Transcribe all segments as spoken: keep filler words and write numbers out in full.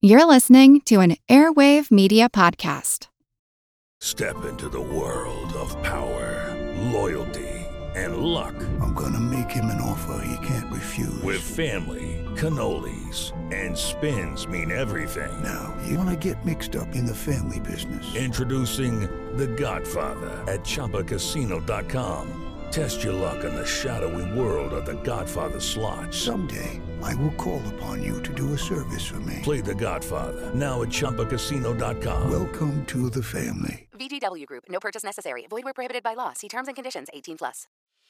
You're listening to an Airwave Media Podcast. Step into the world of power, loyalty, and luck. I'm gonna make him an offer he can't refuse. With family, cannolis, and spins mean everything. Now, you wanna get mixed up in the family business. Introducing The Godfather at Chumba Casino dot com. Test your luck in the shadowy world of The Godfather slot. Someday, I will call upon you to do a service for me. Play The Godfather, now at Chumba Casino dot com. Welcome to the family. V G W Group. No purchase necessary. Void where prohibited by law. See terms and conditions. eighteen plus.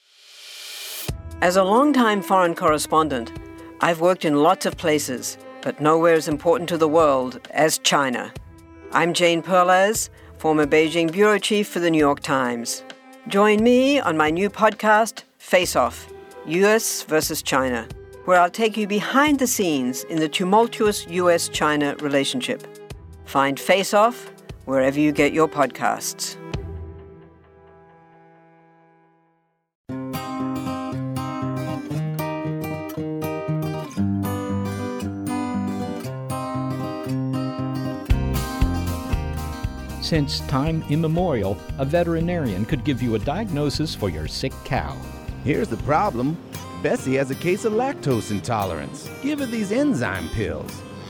As a longtime foreign correspondent, I've worked in lots of places, but nowhere as important to the world as China. I'm Jane Perlez, former Beijing bureau chief for the New York Times. Join me on my new podcast, Face Off, U S versus China, where I'll take you behind the scenes in the tumultuous U S China relationship. Find Face Off wherever you get your podcasts. Since time immemorial, a veterinarian could give you a diagnosis for your sick cow. Here's the problem. Bessie has a case of lactose intolerance. Give her these enzyme pills.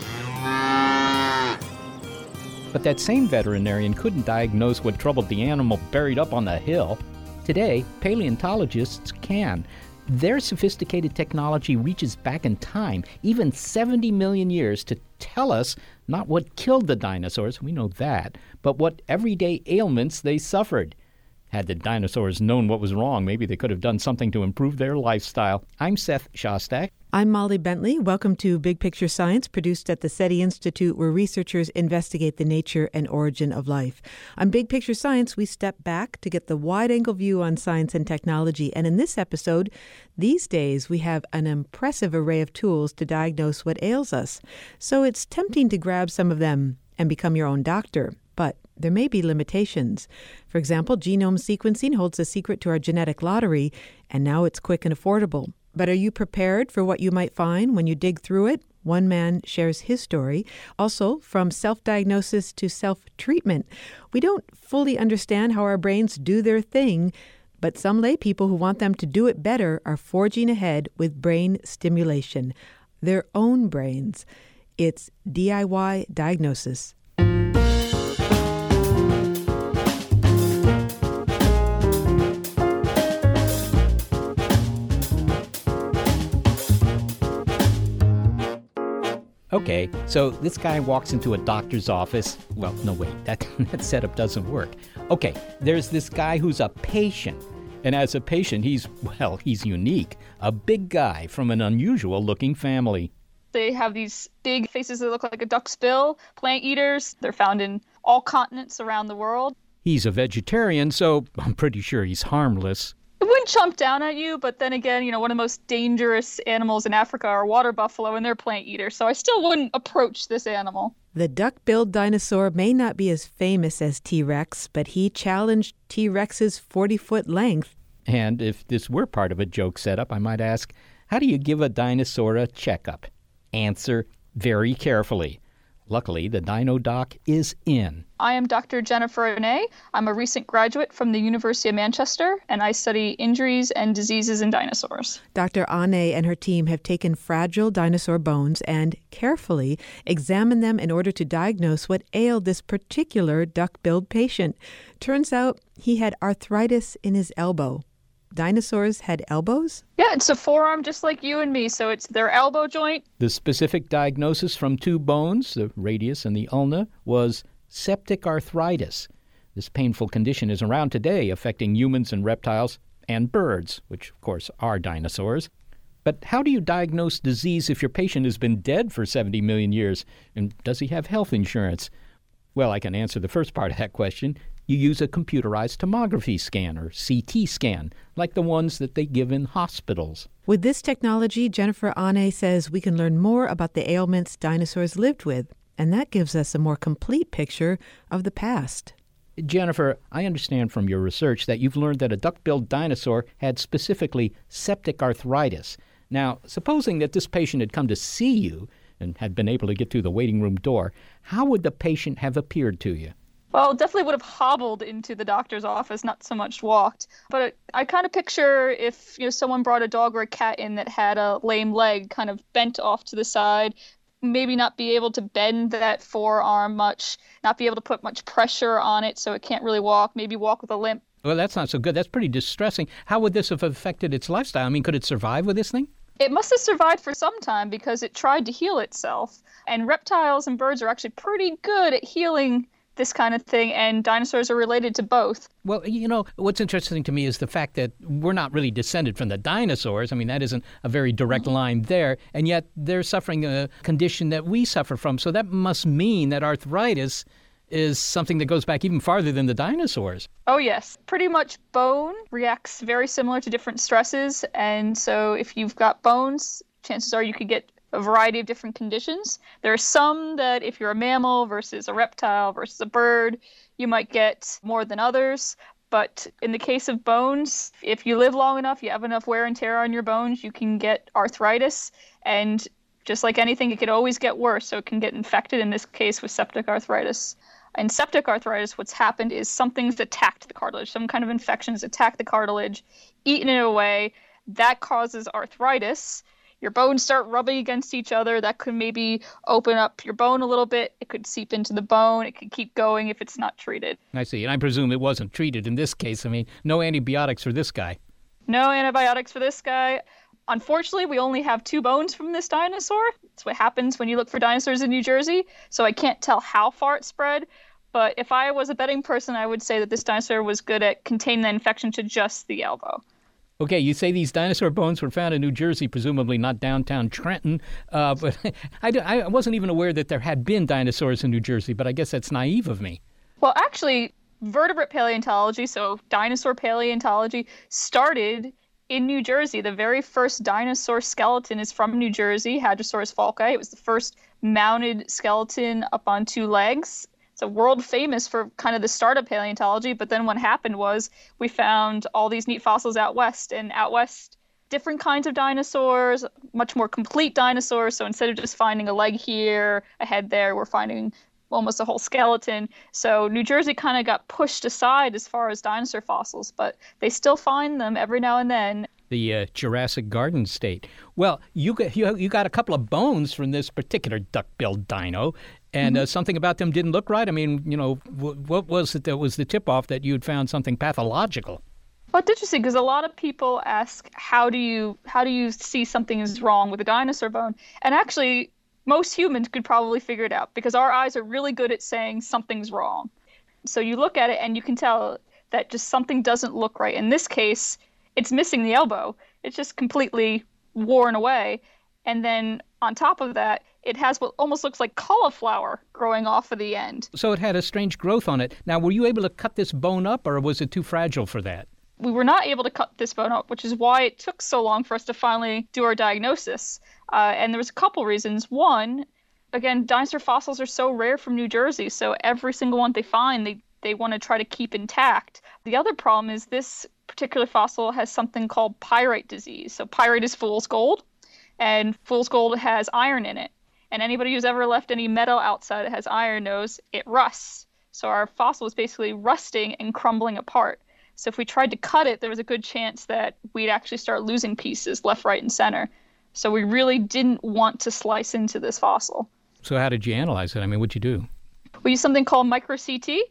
But that same veterinarian couldn't diagnose what troubled the animal buried up on the hill. Today, paleontologists can. Their sophisticated technology reaches back in time, even seventy million years, to tell us not what killed the dinosaurs, we know that, but what everyday ailments they suffered. Had the dinosaurs known what was wrong, maybe they could have done something to improve their lifestyle. I'm Seth Shostak. I'm Molly Bentley. Welcome to Big Picture Science, produced at the SETI Institute, where researchers investigate the nature and origin of life. On Big Picture Science, we step back to get the wide-angle view on science and technology. And in this episode, these days, we have an impressive array of tools to diagnose what ails us. So it's tempting to grab some of them and become your own doctor. But there may be limitations. For example, genome sequencing holds the secret to our genetic lottery, and now it's quick and affordable. But are you prepared for what you might find when you dig through it? One man shares his story. Also, from self-diagnosis to self-treatment. We don't fully understand how our brains do their thing, but some lay people who want them to do it better are forging ahead with brain stimulation. Their own brains. It's D I Y diagnosis. Okay, so this guy walks into a doctor's office. Well, no, wait, that, that setup doesn't work. Okay, there's this guy who's a patient. And as a patient, he's, well, he's unique. A big guy from an unusual-looking family. They have these big faces that look like a duck's bill, plant eaters. They're found in all continents around the world. He's a vegetarian, so I'm pretty sure he's harmless. It wouldn't chomp down at you, but then again, you know, one of the most dangerous animals in Africa are water buffalo, and they're plant eaters, so I still wouldn't approach this animal. The duck-billed dinosaur may not be as famous as T-Rex, but he challenged T-Rex's forty-foot length. And if this were part of a joke setup, I might ask, how do you give a dinosaur a checkup? Answer, very carefully. Luckily, the Dino Doc is in. I am Doctor Jennifer Annay. I'm a recent graduate from the University of Manchester, and I study injuries and diseases in dinosaurs. Doctor Annay and her team have taken fragile dinosaur bones and carefully examined them in order to diagnose what ailed this particular duck-billed patient. Turns out he had arthritis in his elbow. Dinosaurs had elbows? Yeah, it's a forearm just like you and me, so it's their elbow joint. The specific diagnosis from two bones, the radius and the ulna, was septic arthritis. This painful condition is around today, affecting humans and reptiles and birds, which, of course, are dinosaurs. But how do you diagnose disease if your patient has been dead for seventy million years? And does he have health insurance? Well, I can answer the first part of that question. You use a computerized tomography scan, or C T scan, like the ones that they give in hospitals. With this technology, Jennifer Annay says we can learn more about the ailments dinosaurs lived with, and that gives us a more complete picture of the past. Jennifer, I understand from your research that you've learned that a duck-billed dinosaur had specifically septic arthritis. Now, supposing that this patient had come to see you and had been able to get through the waiting room door, how would the patient have appeared to you? Well, definitely would have hobbled into the doctor's office, not so much walked. But I kind of picture if you know someone brought a dog or a cat in that had a lame leg kind of bent off to the side, maybe not be able to bend that forearm much, not be able to put much pressure on it so it can't really walk, maybe walk with a limp. Well, that's not so good. That's pretty distressing. How would this have affected its lifestyle? I mean, could it survive with this thing? It must have survived for some time because it tried to heal itself. And reptiles and birds are actually pretty good at healing this kind of thing, and dinosaurs are related to both. Well, you know, what's interesting to me is the fact that we're not really descended from the dinosaurs. I mean, that isn't a very direct mm-hmm. line there, and yet they're suffering a condition that we suffer from. So that must mean that arthritis is something that goes back even farther than the dinosaurs. Oh, yes. Pretty much bone reacts very similar to different stresses, and so if you've got bones, chances are you could get a variety of different conditions. There are some that if you're a mammal versus a reptile versus a bird, you might get more than others. But in the case of bones, if you live long enough, you have enough wear and tear on your bones, you can get arthritis. And just like anything, it could always get worse. So it can get infected, in this case with septic arthritis. In septic arthritis, what's happened is something's attacked the cartilage. Some kind of infection has attacked the cartilage, eaten it away. That causes arthritis. Your bones start rubbing against each other. That could maybe open up your bone a little bit. It could seep into the bone. It could keep going if it's not treated. I see. And I presume it wasn't treated in this case. I mean, no antibiotics for this guy. No antibiotics for this guy. Unfortunately, we only have two bones from this dinosaur. That's what happens when you look for dinosaurs in New Jersey. So I can't tell how far it spread. But if I was a betting person, I would say that this dinosaur was good at containing the infection to just the elbow. Okay, you say these dinosaur bones were found in New Jersey, presumably not downtown Trenton, uh, but I, I wasn't even aware that there had been dinosaurs in New Jersey, but I guess that's naive of me. Well, actually, vertebrate paleontology, so dinosaur paleontology, started in New Jersey. The very first dinosaur skeleton is from New Jersey, Hadrosaurus falci. It was the first mounted skeleton up on two legs. So world famous for kind of the start of paleontology, but then what happened was we found all these neat fossils out west, and out west, different kinds of dinosaurs, much more complete dinosaurs. So instead of just finding a leg here, a head there, we're finding almost a whole skeleton. So New Jersey kind of got pushed aside as far as dinosaur fossils, but they still find them every now and then. The uh, Jurassic Garden state. Well, you got, you, you got a couple of bones from this particular duck-billed dino, and mm-hmm. uh, something about them didn't look right. I mean, you know, w- what was it that was the tip-off that you'd found something pathological? Well, it's interesting because a lot of people ask, how do you how do you see something is wrong with a dinosaur bone? And actually, most humans could probably figure it out because our eyes are really good at saying something's wrong. So you look at it and you can tell that just something doesn't look right. In this case, it's missing the elbow. It's just completely worn away. And then on top of that, it has what almost looks like cauliflower growing off of the end. So it had a strange growth on it. Now, were you able to cut this bone up, or was it too fragile for that? We were not able to cut this bone up, which is why it took so long for us to finally do our diagnosis. Uh, and there was a couple reasons. One, again, dinosaur fossils are so rare from New Jersey, so every single one they find, they, they want to try to keep intact. The other problem is this particular fossil has something called pyrite disease. So pyrite is fool's gold, and fool's gold has iron in it. And anybody who's ever left any metal outside that has iron knows it rusts. So our fossil is basically rusting and crumbling apart. So if we tried to cut it, there was a good chance that we'd actually start losing pieces left, right, and center. So we really didn't want to slice into this fossil. So how did you analyze it? I mean, what'd you do? We used something called micro C T.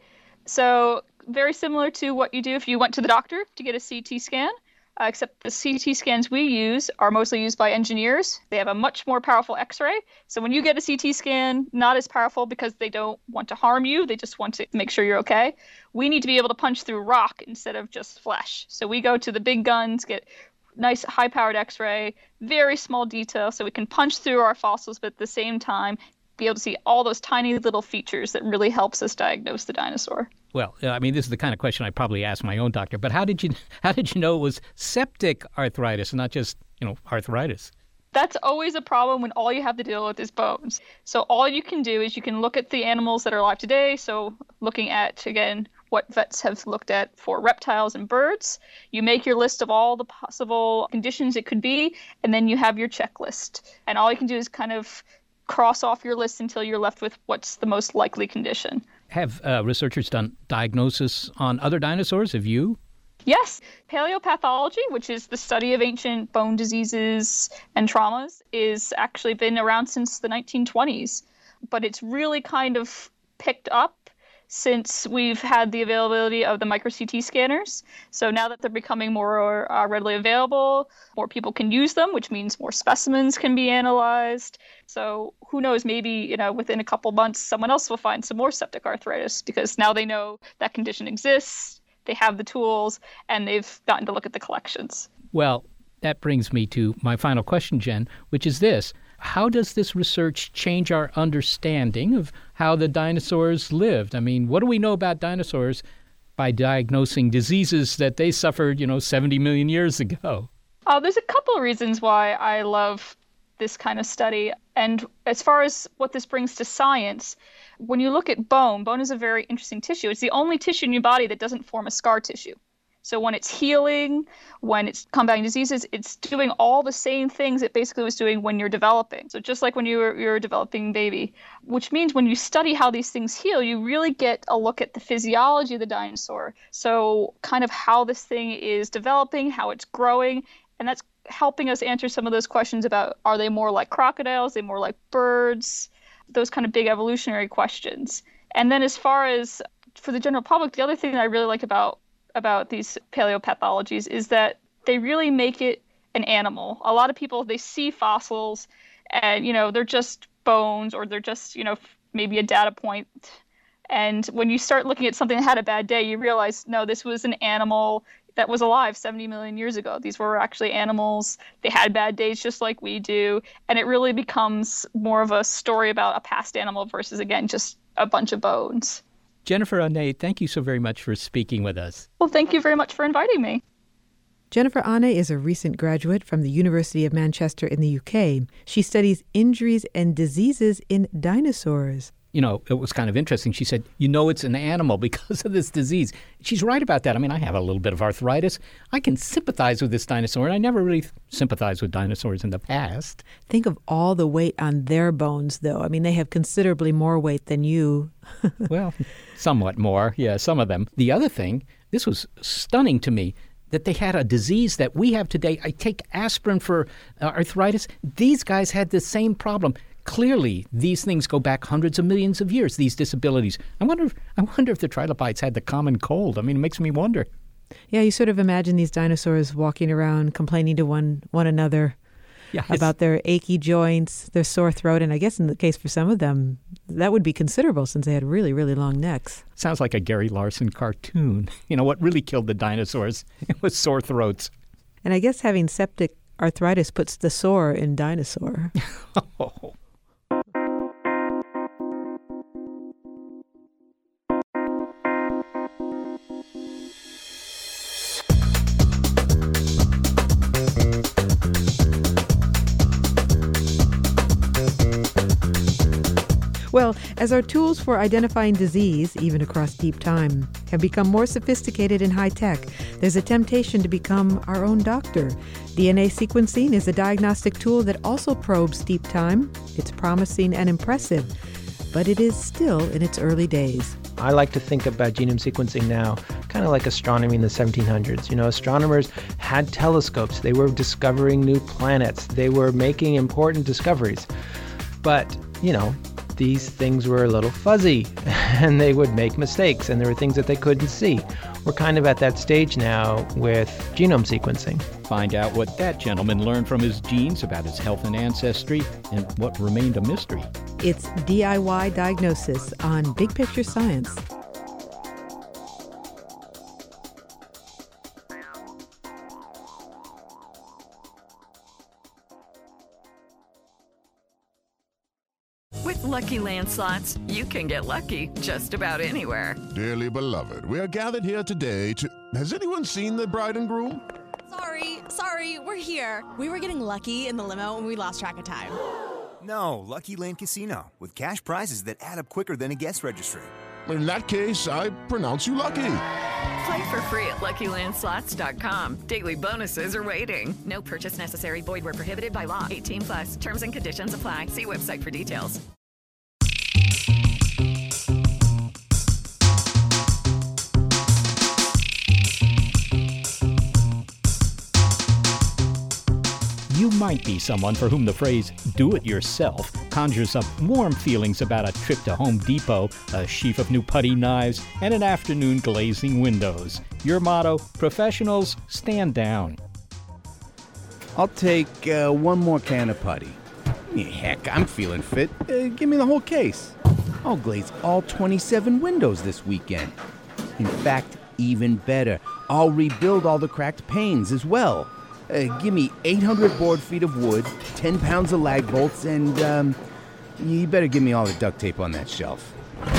So very similar to what you do if you went to the doctor to get a C T scan, uh, except the C T scans we use are mostly used by engineers. They have a much more powerful X-ray. So when you get a C T scan, not as powerful because they don't want to harm you. They just want to make sure you're okay. We need to be able to punch through rock instead of just flesh. So we go to the big guns, get nice high-powered X-ray, very small detail, so we can punch through our fossils, but at the same time, be able to see all those tiny little features that really helps us diagnose the dinosaur. Well, I mean, this is the kind of question I probably asked my own doctor, but how did you how did you know it was septic arthritis and not just, you know, arthritis? That's always a problem when all you have to deal with is bones. So all you can do is you can look at the animals that are alive today. So looking at, again, what vets have looked at for reptiles and birds. You make your list of all the possible conditions it could be, and then you have your checklist. And all you can do is kind of cross off your list until you're left with what's the most likely condition. Have uh, researchers done diagnosis on other dinosaurs? Have you? Yes. Paleopathology, which is the study of ancient bone diseases and traumas, is actually been around since the nineteen twenties. But it's really kind of picked up since we've had the availability of the micro C T scanners. So now that they're becoming more uh, readily available, more people can use them, which means more specimens can be analyzed. So who knows, maybe, you know, within a couple months, someone else will find some more septic arthritis because now they know that condition exists. They have the tools, and they've gotten to look at the collections. Well, that brings me to my final question, Jen, which is this. How does this research change our understanding of how the dinosaurs lived? I mean, what do we know about dinosaurs by diagnosing diseases that they suffered, you know, seventy million years ago? Uh, there's a couple of reasons why I love this kind of study. And as far as what this brings to science, when you look at bone, bone is a very interesting tissue. It's the only tissue in your body that doesn't form a scar tissue. So when it's healing, when it's combating diseases, it's doing all the same things it basically was doing when you're developing. So just like when you were, you're a developing baby, which means when you study how these things heal, you really get a look at the physiology of the dinosaur. So kind of how this thing is developing, how it's growing, and that's helping us answer some of those questions about, are they more like crocodiles, are they more like birds, those kind of big evolutionary questions. And then as far as for the general public, the other thing that I really like about about these paleopathologies is that they really make it an animal. A lot of people, they see fossils and, you know, they're just bones or they're just, you know, maybe a data point. And when you start looking at something that had a bad day, you realize, no, this was an animal that was alive seventy million years ago. These were actually animals. They had bad days just like we do. And it really becomes more of a story about a past animal versus, again, just a bunch of bones. Jennifer Annett, thank you so very much for speaking with us. Well, thank you very much for inviting me. Jennifer Annett is a recent graduate from the University of Manchester in the U K. She studies injuries and diseases in dinosaurs. You know, it was kind of interesting. She said, you know, it's an animal because of this disease. She's right about that. I mean, I have a little bit of arthritis. I can sympathize with this dinosaur, and I never really sympathized with dinosaurs in the past. Think of all the weight on their bones, though. I mean, they have considerably more weight than you. Well, somewhat more. Yeah, some of them. The other thing, this was stunning to me, that they had a disease that we have today. I take aspirin for uh, arthritis. These guys had the same problem. Clearly, these things go back hundreds of millions of years, these disabilities. I wonder if, I wonder if the trilobites had the common cold. I mean, it makes me wonder. Yeah, you sort of imagine these dinosaurs walking around complaining to one, one another yes. about their achy joints, their sore throat, and I guess in the case for some of them, that would be considerable since they had really, really long necks. Sounds like a Gary Larson cartoon. You know, what really killed the dinosaurs? It was sore throats. And I guess having septic arthritis puts the sore in dinosaur. Oh. Well, as our tools for identifying disease, even across deep time, have become more sophisticated and high-tech, there's a temptation to become our own doctor. D N A sequencing is a diagnostic tool that also probes deep time. It's promising and impressive, but it is still in its early days. I like to think about genome sequencing now kind of like astronomy in the seventeen hundreds. You know, astronomers had telescopes. They were discovering new planets. They were making important discoveries. But, you know, these things were a little fuzzy and they would make mistakes and there were things that they couldn't see. We're kind of at that stage now with genome sequencing. Find out what that gentleman learned from his genes about his health and ancestry and what remained a mystery. It's D I Y Diagnosis on Big Picture Science. With Lucky Land Slots, you can get lucky just about anywhere. Dearly beloved, we are gathered here today to... Has anyone seen the bride and groom? Sorry, sorry, we're here. We were getting lucky in the limo and we lost track of time. No, Lucky Land Casino, with cash prizes that add up quicker than a guest registry. In that case, I pronounce you lucky. Play for free at Lucky Land Slots dot com. Daily bonuses are waiting. No purchase necessary. Void where prohibited by law. eighteen plus. Terms and conditions apply. See website for details. You might be someone for whom the phrase do-it-yourself conjures up warm feelings about a trip to Home Depot, a sheaf of new putty knives, and an afternoon glazing windows. Your motto, professionals, stand down. I'll take uh, one more can of putty. Yeah, heck, I'm feeling fit. Uh, give me the whole case. I'll glaze all twenty-seven windows this weekend. In fact, even better, I'll rebuild all the cracked panes as well. Uh, give me eight hundred board feet of wood, ten pounds of lag bolts, and um, you better give me all the duct tape on that shelf.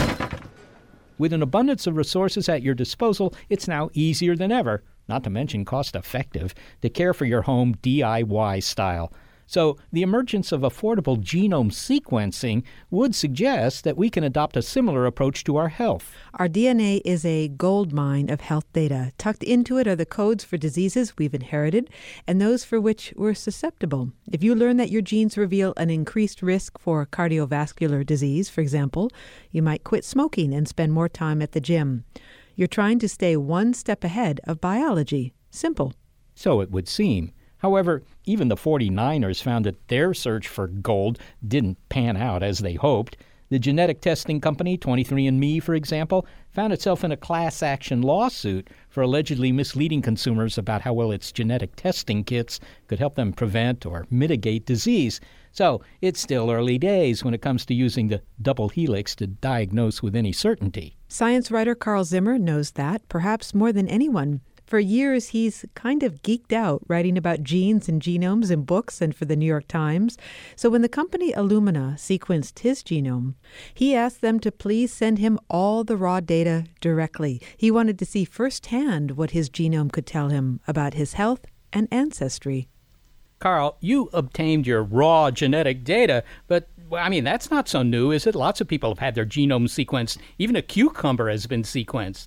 With an abundance of resources at your disposal, it's now easier than ever, not to mention cost-effective, to care for your home D I Y style. So the emergence of affordable genome sequencing would suggest that we can adopt a similar approach to our health. Our D N A is a gold mine of health data. Tucked into it are the codes for diseases we've inherited and those for which we're susceptible. If you learn that your genes reveal an increased risk for cardiovascular disease, for example, you might quit smoking and spend more time at the gym. You're trying to stay one step ahead of biology. Simple. So it would seem. However, even the forty-niners found that their search for gold didn't pan out as they hoped. The genetic testing company twenty-three and me, for example, found itself in a class action lawsuit for allegedly misleading consumers about how well its genetic testing kits could help them prevent or mitigate disease. So it's still early days when it comes to using the double helix to diagnose with any certainty. Science writer Carl Zimmer knows that, perhaps more than anyone. For years, he's kind of geeked out writing about genes and genomes in books and for the New York Times. So when the company Illumina sequenced his genome, he asked them to please send him all the raw data directly. He wanted to see firsthand what his genome could tell him about his health and ancestry. Carl, you obtained your raw genetic data, but, I mean, that's not so new, is it? Lots of people have had their genome sequenced. Even a cucumber has been sequenced.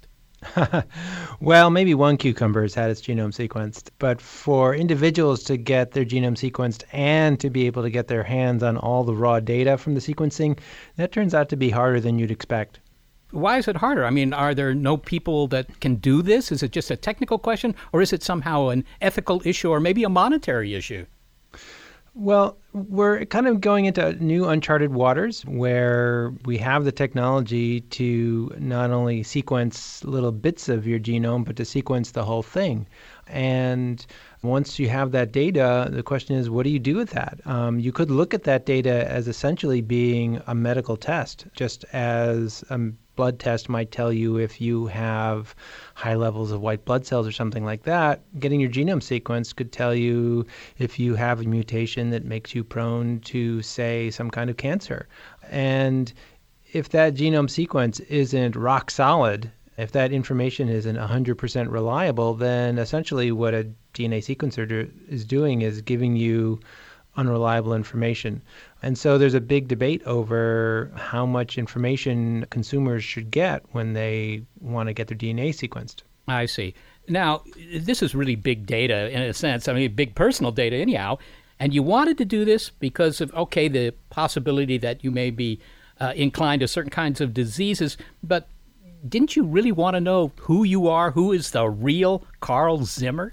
Well, maybe one cucumber has had its genome sequenced, but for individuals to get their genome sequenced and to be able to get their hands on all the raw data from the sequencing, that turns out to be harder than you'd expect. Why is it harder? I mean, are there no people that can do this? Is it just a technical question, or is it somehow an ethical issue or maybe a monetary issue? Well, we're kind of going into new uncharted waters where we have the technology to not only sequence little bits of your genome, but to sequence the whole thing. And once you have that data, the question is, what do you do with that? Um, you could look at that data as essentially being a medical test, just as a blood test might tell you if you have high levels of white blood cells or something like that. Getting your genome sequenced could tell you if you have a mutation that makes you prone to, say, some kind of cancer. And if that genome sequence isn't rock solid, if that information isn't one hundred percent reliable, then essentially what a D N A sequencer is doing is giving you unreliable information. And so there's a big debate over how much information consumers should get when they want to get their D N A sequenced. I see. Now, this is really big data in a sense. I mean, big personal data anyhow. And you wanted to do this because of, okay, the possibility that you may be uh, inclined to certain kinds of diseases, but didn't you really want to know who you are? Who is the real Carl Zimmer?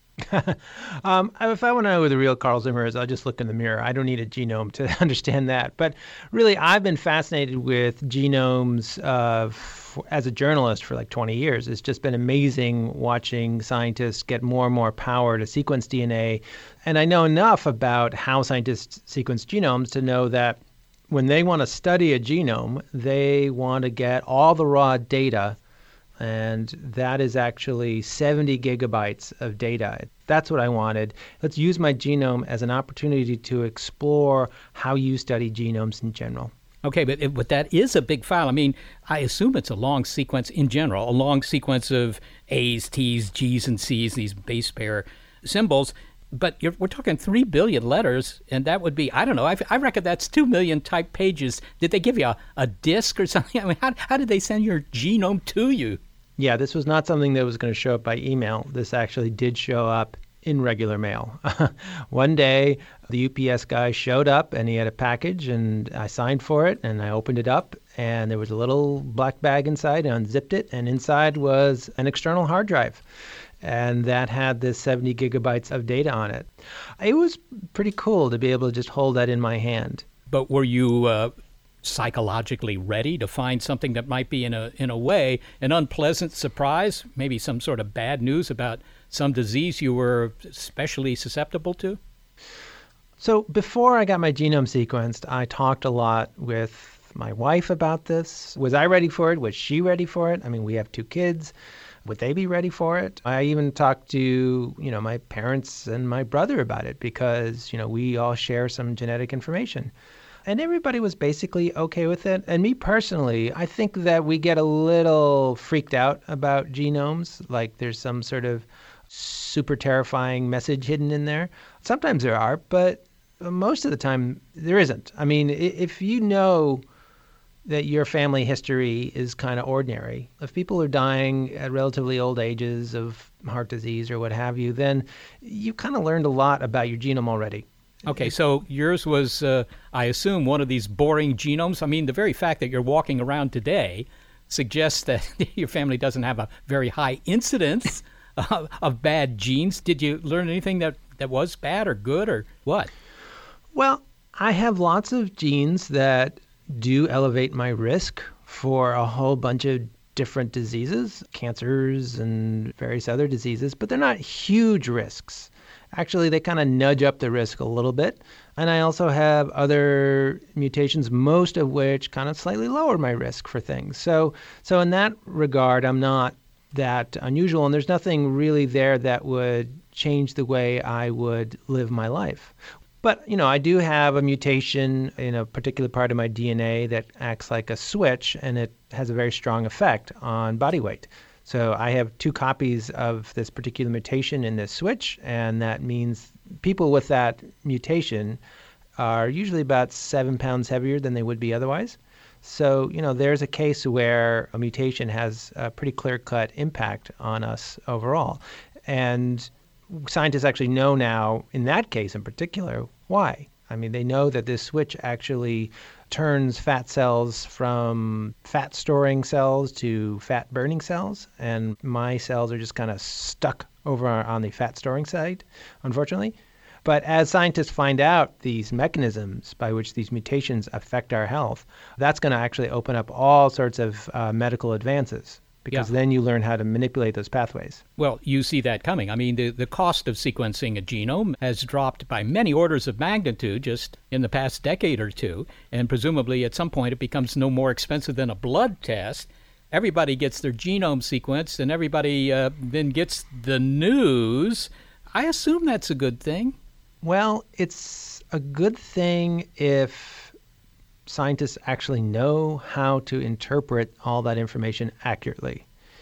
um, if I want to know who the real Carl Zimmer is, I'll just look in the mirror. I don't need a genome to understand that. But really, I've been fascinated with genomes uh, f- as a journalist for like twenty years. It's just been amazing watching scientists get more and more power to sequence D N A. And I know enough about how scientists sequence genomes to know that when they want to study a genome, they want to get all the raw data. And that is actually seventy gigabytes of data. That's what I wanted. Let's use my genome as an opportunity to explore how you study genomes in general. Okay, but, it, but that is a big file. I mean, I assume it's a long sequence in general, a long sequence of A's, T's, G's, and C's, these base pair symbols. But you're, we're talking three billion letters, and that would be, I don't know, I, I reckon that's two million typed pages. Did they give you a, a disk or something? I mean, how, how did they send your genome to you? Yeah, this was not something that was going to show up by email. This actually did show up in regular mail. One day, the U P S guy showed up and he had a package and I signed for it and I opened it up and there was a little black bag inside. I unzipped it and inside was an external hard drive. And that had this seventy gigabytes of data on it. It was pretty cool to be able to just hold that in my hand. But were you uh, psychologically ready to find something that might be, in a in a way, an unpleasant surprise? Maybe some sort of bad news about some disease you were especially susceptible to? So before I got my genome sequenced, I talked a lot with my wife about this. Was I ready for it? Was she ready for it? I mean, we have two kids. Would they be ready for it? I even talked to, you know, my parents and my brother about it because, you know, we all share some genetic information. And everybody was basically okay with it. And me personally, I think that we get a little freaked out about genomes, like there's some sort of super terrifying message hidden in there. Sometimes there are, but most of the time there isn't. I mean, if you know that your family history is kind of ordinary, if people are dying at relatively old ages of heart disease or what have you, then you kind of learned a lot about your genome already. Okay, so yours was, uh, I assume, one of these boring genomes. I mean, the very fact that you're walking around today suggests that your family doesn't have a very high incidence of, of bad genes. Did you learn anything that, that was bad or good or what? Well, I have lots of genes that do elevate my risk for a whole bunch of different diseases, cancers and various other diseases, but they're not huge risks. Actually, they kind of nudge up the risk a little bit. And I also have other mutations, most of which kind of slightly lower my risk for things. So, so in that regard, I'm not that unusual. And there's nothing really there that would change the way I would live my life. But, you know, I do have a mutation in a particular part of my D N A that acts like a switch, and it has a very strong effect on body weight. So I have two copies of this particular mutation in this switch, and that means people with that mutation are usually about seven pounds heavier than they would be otherwise. So, you know, there's a case where a mutation has a pretty clear-cut impact on us overall. And scientists actually know now, in that case in particular, why. I mean, they know that this switch actually turns fat cells from fat-storing cells to fat-burning cells, and my cells are just kind of stuck over on the fat-storing side, unfortunately. But as scientists find out these mechanisms by which these mutations affect our health, that's going to actually open up all sorts of uh, medical advances. Because yeah. then you learn how to manipulate those pathways. Well, you see that coming. I mean, the, the cost of sequencing a genome has dropped by many orders of magnitude just in the past decade or two. And presumably at some point it becomes no more expensive than a blood test. Everybody gets their genome sequenced and everybody uh, then gets the news. I assume that's a good thing. Well, it's a good thing if scientists actually know how to interpret all that information accurately.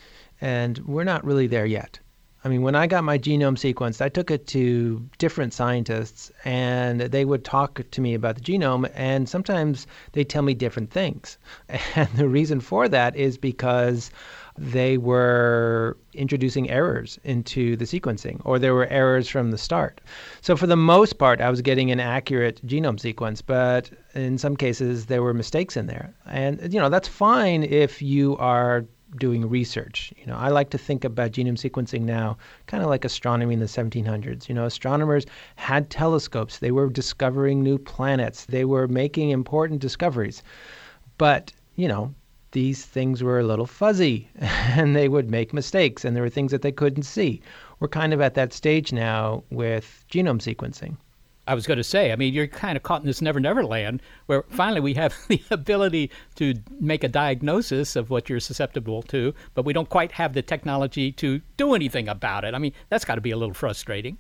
And we're not really there yet. I mean, when I got my genome sequenced, I took it to different scientists and they would talk to me about the genome, and sometimes they tell me different things. And the reason for that is because they were introducing errors into the sequencing, or there were errors from the start. So for the most part, I was getting an accurate genome sequence, but in some cases there were mistakes in there. And, you know, that's fine if you are doing research. You know, I like to think about genome sequencing now kind of like astronomy in the seventeen hundreds. You know, astronomers had telescopes. They were discovering new planets. They were making important discoveries. But, you know, these things were a little fuzzy and they would make mistakes and there were things that they couldn't see. We're kind of at that stage now with genome sequencing. I was going to say, I mean, you're kind of caught in this never-never land where finally we have the ability to make a diagnosis of what you're susceptible to, but we don't quite have the technology to do anything about it. I mean, that's got to be a little frustrating.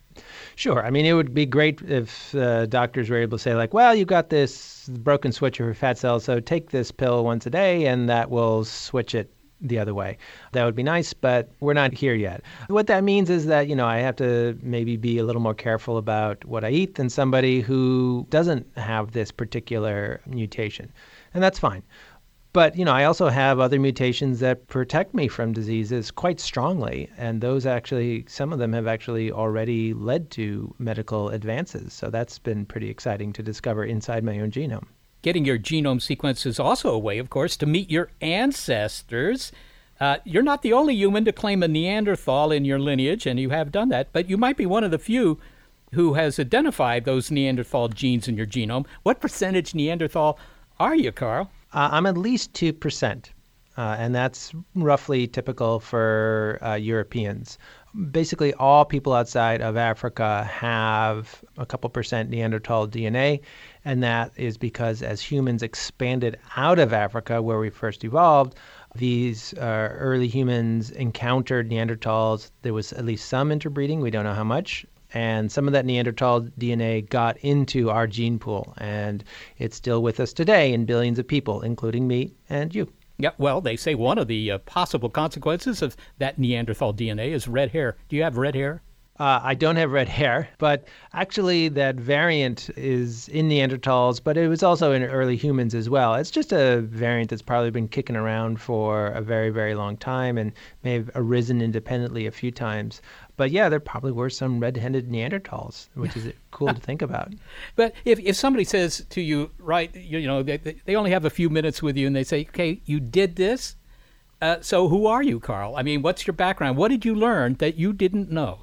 Sure. I mean, it would be great if uh, doctors were able to say, like, well, you got this broken switch of your fat cells, so take this pill once a day and that will switch it the other way. That would be nice, but we're not here yet. What that means is that, you know, I have to maybe be a little more careful about what I eat than somebody who doesn't have this particular mutation. And that's fine. But, you know, I also have other mutations that protect me from diseases quite strongly. And those actually, some of them have actually already led to medical advances. So that's been pretty exciting to discover inside my own genome. Getting your genome sequence is also a way, of course, to meet your ancestors. Uh, you're not the only human to claim a Neanderthal in your lineage, and you have done that, but you might be one of the few who has identified those Neanderthal genes in your genome. What percentage Neanderthal are you, Carl? Uh, I'm at least two percent, uh, and that's roughly typical for uh, Europeans. Basically, all people outside of Africa have a couple percent Neanderthal D N A, and that is because as humans expanded out of Africa, where we first evolved, these uh, early humans encountered Neanderthals. There was at least some interbreeding. We don't know how much. And some of that Neanderthal D N A got into our gene pool, and it's still with us today in billions of people, including me and you. Yeah, well, they say one of the uh, possible consequences of that Neanderthal D N A is red hair. Do you have red hair? Uh, I don't have red hair, but actually that variant is in Neanderthals, but it was also in early humans as well. It's just a variant that's probably been kicking around for a very, very long time and may have arisen independently a few times. But yeah, there probably were some red-headed Neanderthals, which is cool to think about. But if, if somebody says to you, right, you, you know, they, they only have a few minutes with you and they say, okay, you did this, uh, so who are you, Carl? I mean, what's your background? What did you learn that you didn't know?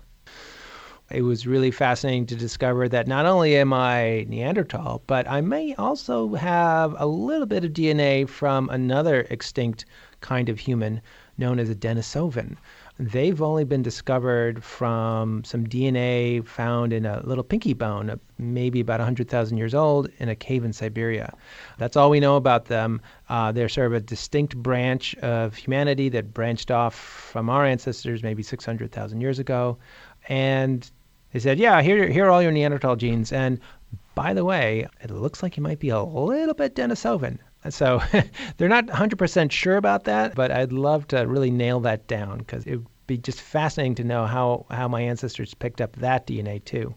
It was really fascinating to discover that not only am I Neanderthal, but I may also have a little bit of D N A from another extinct kind of human known as a Denisovan. They've only been discovered from some D N A found in a little pinky bone, maybe about one hundred thousand years old, in a cave in Siberia. That's all we know about them. Uh, they're sort of a distinct branch of humanity that branched off from our ancestors maybe six hundred thousand years ago. And they said, yeah, here, here are all your Neanderthal genes. And by the way, it looks like you might be a little bit Denisovan. So they're not one hundred percent sure about that, but I'd love to really nail that down because it would be just fascinating to know how, how my ancestors picked up that D N A too.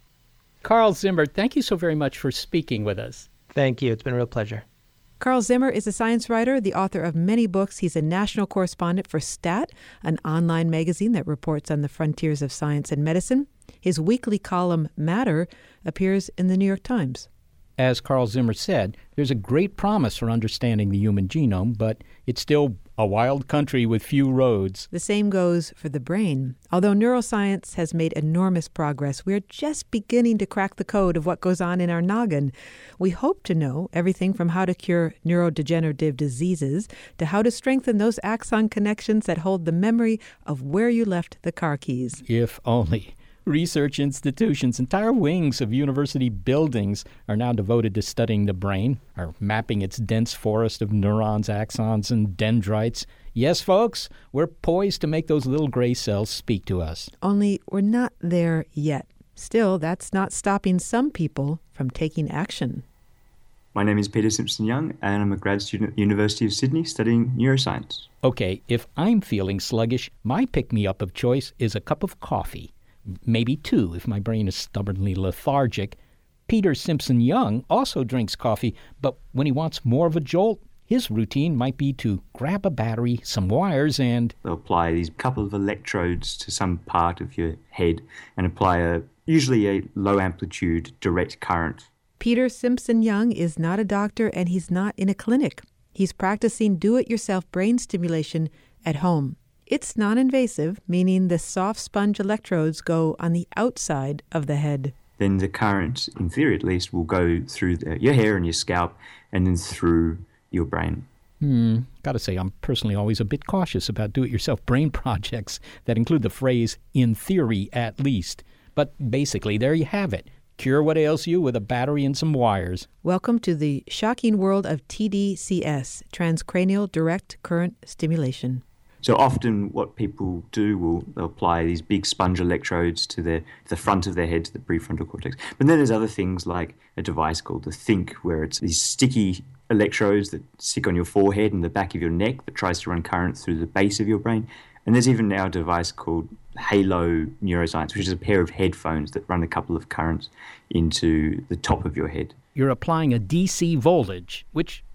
Carl Zimmer, thank you so very much for speaking with us. Thank you. It's been a real pleasure. Carl Zimmer is a science writer, the author of many books. He's a national correspondent for STAT, an online magazine that reports on the frontiers of science and medicine. His weekly column, Matter, appears in the New York Times. As Carl Zimmer said, there's a great promise for understanding the human genome, but it's still a wild country with few roads. The same goes for the brain. Although neuroscience has made enormous progress, we're just beginning to crack the code of what goes on in our noggin. We hope to know everything from how to cure neurodegenerative diseases to how to strengthen those axon connections that hold the memory of where you left the car keys. If only. Research institutions, entire wings of university buildings are now devoted to studying the brain, are mapping its dense forest of neurons, axons, and dendrites. Yes, folks, we're poised to make those little gray cells speak to us. Only we're not there yet. Still, that's not stopping some people from taking action. My name is Peter Simpson-Young, and I'm a grad student at the University of Sydney studying neuroscience. Okay, if I'm feeling sluggish, my pick-me-up of choice is a cup of coffee. Maybe two if my brain is stubbornly lethargic. Peter Simpson-Young also drinks coffee, but when he wants more of a jolt, his routine might be to grab a battery, some wires, and... They'll apply these couple of electrodes to some part of your head and apply a usually a low-amplitude direct current. Peter Simpson-Young is not a doctor, and he's not in a clinic. He's practicing do-it-yourself brain stimulation at home. It's non-invasive, meaning the soft sponge electrodes go on the outside of the head. Then the current, in theory at least, will go through the, your hair and your scalp and then through your brain. Hmm. Gotta say, I'm personally always a bit cautious about do-it-yourself brain projects that include the phrase, in theory at least. But basically, there you have it. Cure what ails you with a battery and some wires. Welcome to the shocking world of T D C S, transcranial direct current stimulation. So often what people do will they'll apply these big sponge electrodes to the, the front of their head, to the prefrontal cortex. But then there's other things like a device called the Think, where it's these sticky electrodes that stick on your forehead and the back of your neck that tries to run current through the base of your brain. And there's even now a device called Halo Neuroscience, which is a pair of headphones that run a couple of currents into the top of your head. You're applying a D C voltage, which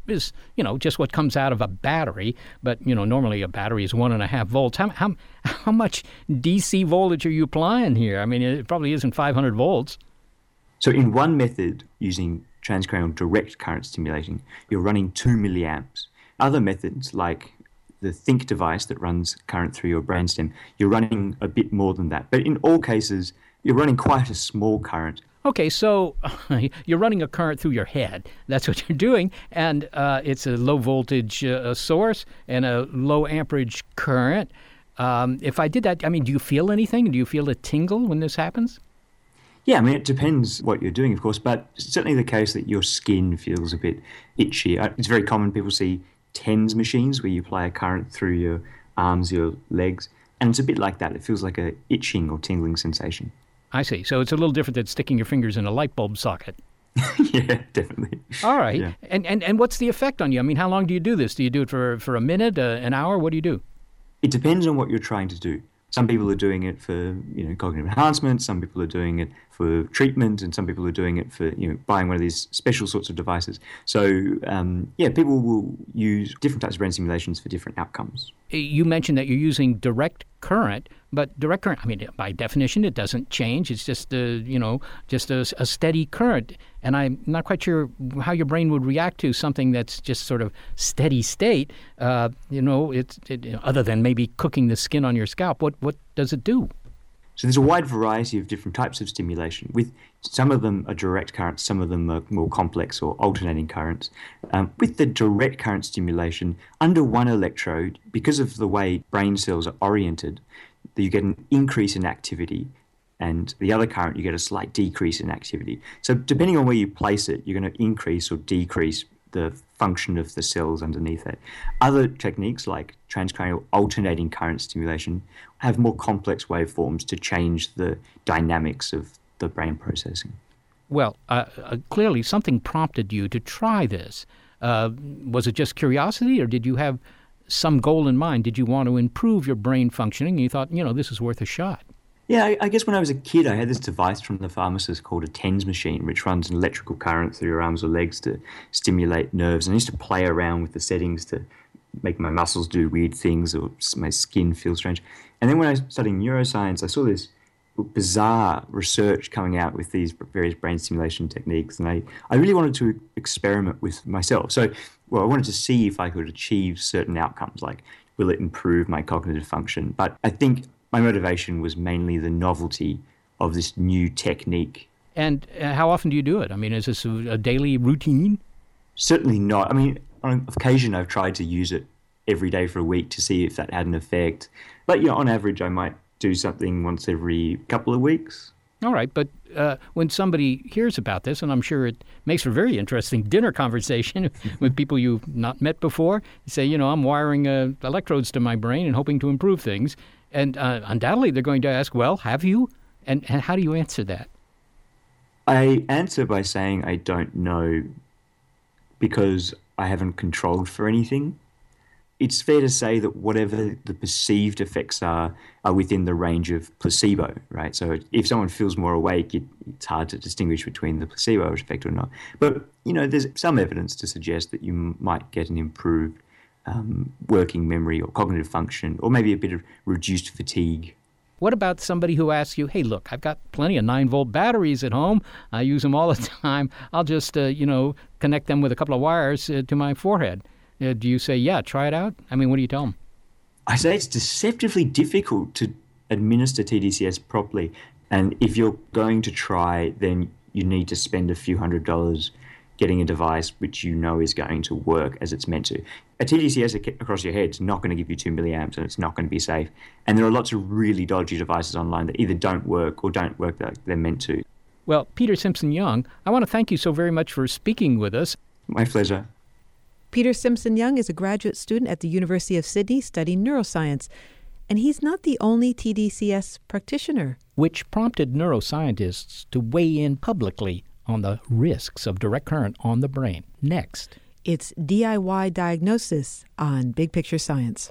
is, you know, just what comes out of a battery. But, you know, normally a battery is one and a half volts. How, how, how much D C voltage are you applying here? I mean, it probably isn't five hundred volts. So in one method, using transcranial direct current stimulating, you're running two milliamps. Other methods, like the Think device that runs current through your brainstem, you're running a bit more than that. But in all cases, you're running quite a small current. Okay, so you're running a current through your head. That's what you're doing, and uh, it's a low voltage uh, source and a low amperage current. Um, if I did that, I mean, do you feel anything? Do you feel a tingle when this happens? Yeah, I mean, it depends what you're doing, of course, but it's certainly the case that your skin feels a bit itchy. It's very common people see TENS machines where you apply a current through your arms, your legs, and it's a bit like that. It feels like a itching or tingling sensation. I see. So it's a little different than sticking your fingers in a light bulb socket. Yeah, definitely. All right. Yeah. And, and and what's the effect on you? I mean, how long do you do this? Do you do it for, for a minute, uh, an hour? What do you do? It depends on what you're trying to do. Some people are doing it for, you know, cognitive enhancement. Some people are doing it for treatment, and some people are doing it for, you know, buying one of these special sorts of devices. So, um, yeah, people will use different types of brain stimulations for different outcomes. You mentioned that you're using direct current, but direct current, I mean, by definition, it doesn't change. It's just, a, you know, just a, a steady current. And I'm not quite sure how your brain would react to something that's just sort of steady state. Uh, you know, it's it, other than maybe cooking the skin on your scalp. What what does it do? So there's a wide variety of different types of stimulation. With some of them are direct currents, some of them are more complex or alternating currents. Um, with the direct current stimulation, under one electrode, because of the way brain cells are oriented, you get an increase in activity, and the other current, you get a slight decrease in activity. So depending on where you place it, you're going to increase or decrease the function of the cells underneath it. Other techniques like transcranial alternating current stimulation have more complex waveforms to change the dynamics of the brain processing. Well, uh, uh, clearly something prompted you to try this. Uh, was it just curiosity, or did you have some goal in mind? Did you want to improve your brain functioning and you thought, you know, this is worth a shot? Yeah, I, I guess when I was a kid, I had this device from the pharmacist called a TENS machine, which runs an electrical current through your arms or legs to stimulate nerves. And I used to play around with the settings to make my muscles do weird things or my skin feel strange. And then when I was studying neuroscience, I saw this bizarre research coming out with these various brain stimulation techniques. And I, I really wanted to experiment with myself. So, well, I wanted to see if I could achieve certain outcomes, like will it improve my cognitive function? But I think my motivation was mainly the novelty of this new technique. And uh, how often do you do it? I mean, is this a, a daily routine? Certainly not. I mean, on occasion I've tried to use it every day for a week to see if that had an effect. But, you know, on average I might do something once every couple of weeks. All right, but uh, when somebody hears about this, and I'm sure it makes for a very interesting dinner conversation with people you've not met before, you say, you know, I'm wiring uh, electrodes to my brain and hoping to improve things. And uh, undoubtedly they're going to ask, well, have you? And, and how do you answer that? I answer by saying I don't know because I haven't controlled for anything. It's fair to say that whatever the perceived effects are, are within the range of placebo, right? So if someone feels more awake, it, it's hard to distinguish between the placebo effect or not. But, you know, there's some evidence to suggest that you m- might get an improved um, working memory or cognitive function, or maybe a bit of reduced fatigue. What about somebody who asks you, hey, look, I've got plenty of nine-volt batteries at home. I use them all the time. I'll just, uh, you know, connect them with a couple of wires uh, to my forehead. Uh, do you say, yeah, try it out? I mean, what do you tell them? I say it's deceptively difficult to administer T D C S properly. And if you're going to try, then you need to spend a few hundred dollars getting a device which you know is going to work as it's meant to. A T D C S across your head is not going to give you two milliamps, and it's not going to be safe. And there are lots of really dodgy devices online that either don't work or don't work like they're meant to. Well, Peter Simpson-Young, I want to thank you so very much for speaking with us. My pleasure. Peter Simpson-Young is a graduate student at the University of Sydney studying neuroscience. And he's not the only T D C S practitioner. Which prompted neuroscientists to weigh in publicly on the risks of direct current on the brain. Next. It's D I Y Diagnosis on Big Picture Science.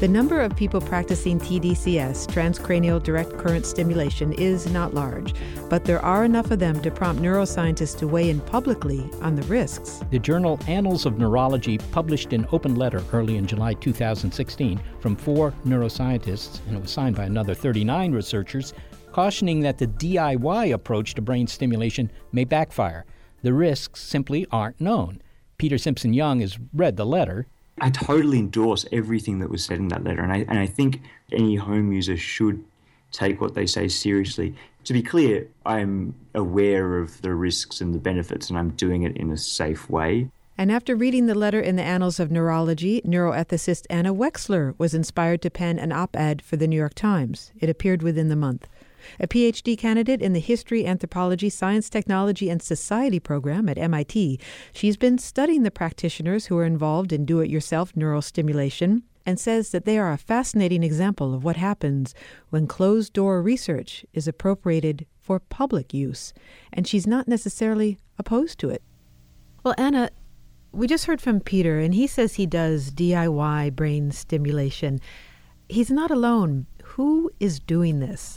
The number of people practicing T D C S, transcranial direct current stimulation, is not large, but there are enough of them to prompt neuroscientists to weigh in publicly on the risks. The journal Annals of Neurology published an open letter early in July two thousand sixteen from four neuroscientists, and it was signed by another thirty-nine researchers, cautioning that the D I Y approach to brain stimulation may backfire. The risks simply aren't known. Peter Simpson-Young has read the letter. I totally endorse everything that was said in that letter, and I and I think any home user should take what they say seriously. To be clear, I'm aware of the risks and the benefits, and I'm doing it in a safe way. And after reading the letter in the Annals of Neurology, neuroethicist Anna Wexler was inspired to pen an op-ed for the New York Times. It appeared within the month. A P H D candidate in the History, Anthropology, Science, Technology, and Society program at M I T, she's been studying the practitioners who are involved in do-it-yourself neural stimulation and says that they are a fascinating example of what happens when closed-door research is appropriated for public use, and she's not necessarily opposed to it. Well, Anna, we just heard from Peter, and he says he does D I Y brain stimulation. He's not alone. Who is doing this?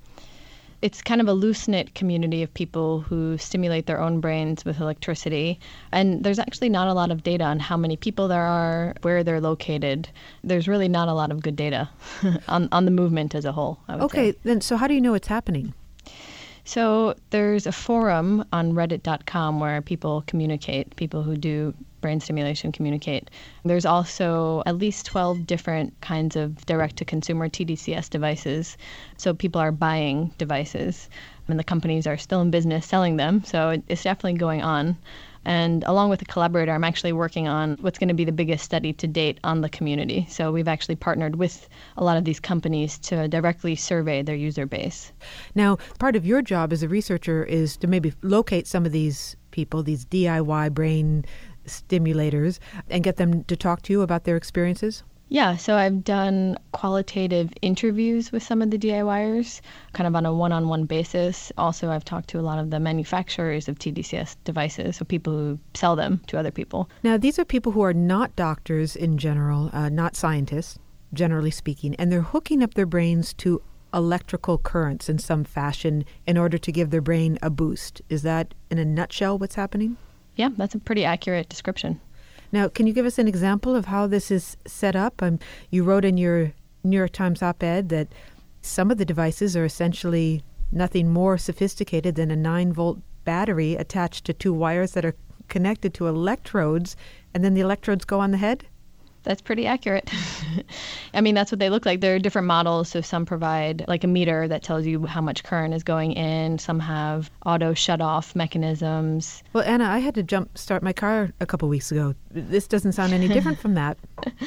It's kind of a loose-knit community of people who stimulate their own brains with electricity. And there's actually not a lot of data on how many people there are, where they're located. There's really not a lot of good data on, on the movement as a whole, I would okay, say. Then so how do you know it's happening? So there's a forum on reddit dot com where people communicate, people who do brain stimulation communicate. There's also at least twelve different kinds of direct-to-consumer T D C S devices. So people are buying devices, and the companies are still in business selling them. So it's definitely going on. And along with a collaborator, I'm actually working on what's going to be the biggest study to date on the community. So we've actually partnered with a lot of these companies to directly survey their user base. Now, part of your job as a researcher is to maybe locate some of these people, these D I Y brain stimulators, and get them to talk to you about their experiences? Yeah, so I've done qualitative interviews with some of the DIYers, kind of on a one-on-one basis. Also, I've talked to a lot of the manufacturers of T D C S devices, so people who sell them to other people. Now, these are people who are not doctors in general, uh, not scientists, generally speaking, and they're hooking up their brains to electrical currents in some fashion in order to give their brain a boost. Is that, in a nutshell, what's happening? Yeah, that's a pretty accurate description. Now, can you give us an example of how this is set up? Um, you wrote in your New York Times op-ed that some of the devices are essentially nothing more sophisticated than a nine-volt battery attached to two wires that are connected to electrodes, and then the electrodes go on the head? That's pretty accurate. I mean, that's what they look like. There are different models. So some provide like a meter that tells you how much current is going in. Some have auto shut-off mechanisms. Well, Anna, I had to jump start my car a couple weeks ago. This doesn't sound any different from that.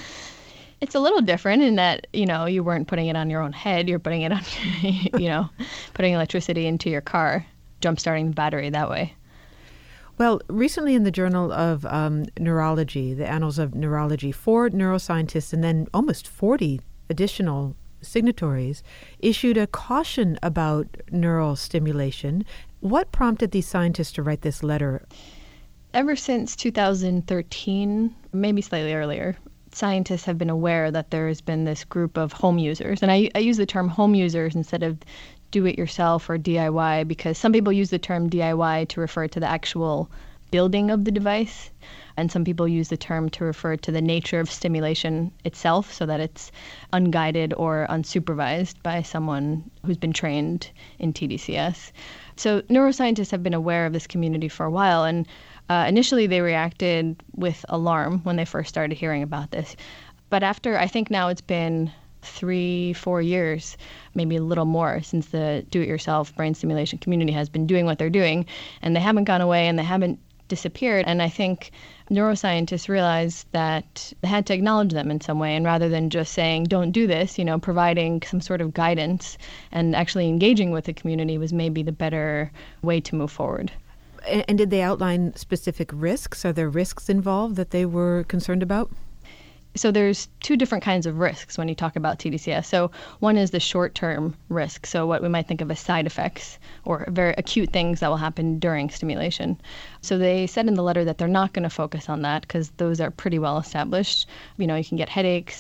It's a little different in that, you know, you weren't putting it on your own head. You're putting it on, you know, putting electricity into your car, jump-starting the battery that way. Well, recently in the Journal of um, Neurology, the Annals of Neurology, four neuroscientists and then almost forty additional signatories issued a caution about neural stimulation. What prompted these scientists to write this letter? Ever since two thousand thirteen, maybe slightly earlier, scientists have been aware that there has been this group of home users. And I, I use the term home users instead of do-it-yourself or D I Y because some people use the term D I Y to refer to the actual building of the device, and some people use the term to refer to the nature of stimulation itself, so that it's unguided or unsupervised by someone who's been trained in T D C S. So neuroscientists have been aware of this community for a while, and uh, initially they reacted with alarm when they first started hearing about this. But after, I think now it's been three, four years, maybe a little more, since the do-it-yourself brain stimulation community has been doing what they're doing, and they haven't gone away and they haven't disappeared. And I think neuroscientists realized that they had to acknowledge them in some way, and rather than just saying, don't do this, you know, providing some sort of guidance and actually engaging with the community was maybe the better way to move forward. And, and did they outline specific risks? Are there risks involved that they were concerned about? So there's two different kinds of risks when you talk about T D C S. So one is the short-term risk, so what we might think of as side effects or very acute things that will happen during stimulation. So they said in the letter that they're not going to focus on that because those are pretty well established. You know, you can get headaches,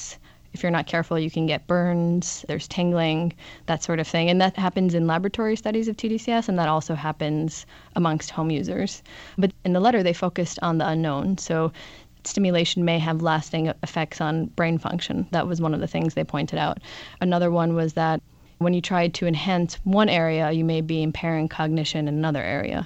if you're not careful, you can get burns, there's tingling, that sort of thing. And that happens in laboratory studies of T D C S, and that also happens amongst home users. But in the letter, they focused on the unknown. So stimulation may have lasting effects on brain function. That was one of the things they pointed out. Another one was that when you try to enhance one area, you may be impairing cognition in another area.